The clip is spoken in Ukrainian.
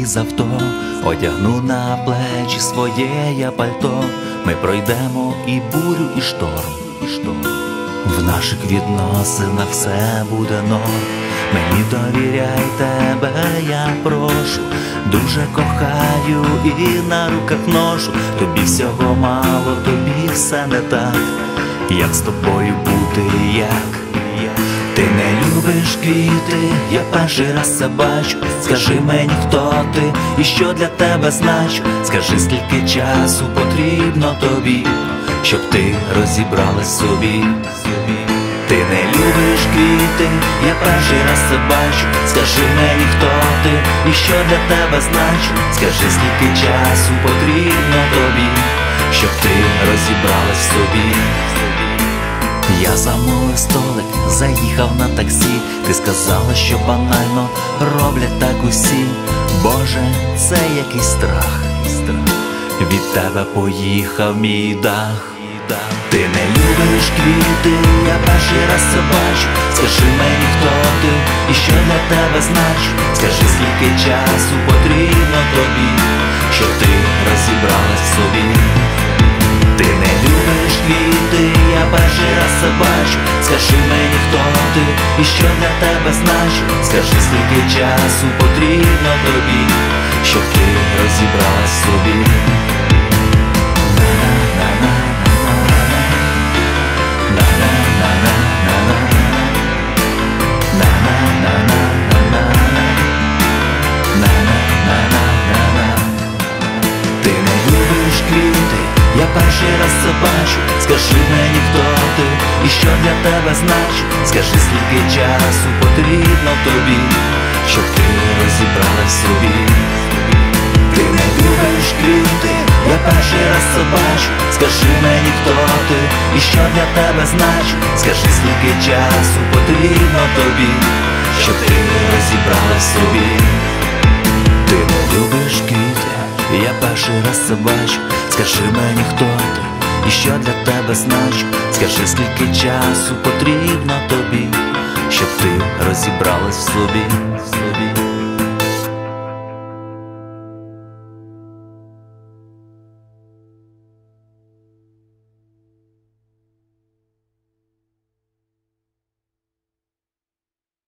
із авто, одягну на плечі своє я пальто. Ми пройдемо і бурю, і шторм. В наших відносинах все буде норм. Мені довіряй, тебе я прошу. Дуже кохаю і на руках ношу. Тобі всього мало, тобі все не так. Як з тобою бути, як? Ти не любиш квіти, я перший раз це бачу. Скажи мені, хто ти і що для тебе значу. Скажи, скільки часу потрібно тобі, щоб ти розібралась собі. Ти не любиш квіти, я перший раз це бачу. Скажи мені, хто ти і що для тебе значу. Скажи, скільки часу потрібно тобі, щоб ти розібралась собі. Я замовив столик, заїхав на таксі. Ти сказала, що банально роблять так усі. Боже, це якийсь страх. Від тебе поїхав мій дах. Ти не любиш квіти, я перший раз це бачу. Скажи мені, хто ти і що для тебе значу. Скажи, скільки часу потрібно тобі, щоб ти розібралась в собі. Ти не любиш квіти, я перший раз це бачу. Скажи мені, хто ти і що для тебе значу. Скажи, скільки часу потрібно тобі, щоб ти розібралась в собі. Ти не любиш квіти, я перший раз це бачу. Скажи мені, хто ти і що для тебе значу. Скажи, скільки часу потрібно тобі, щоб ти розібралась в собі. Ти не любиш квіти, я перший раз це бачу. Скажи мені, хто ти і що для тебе значу. Скажи, скільки часу потрібно тобі, щоб ти розібралась в собі. Ти не любиш квіти, я перший раз це бачу. Скажи мені, хто ти і що для тебе значу. Скажи, скільки часу потрібно тобі, щоб ти розібралась в собі.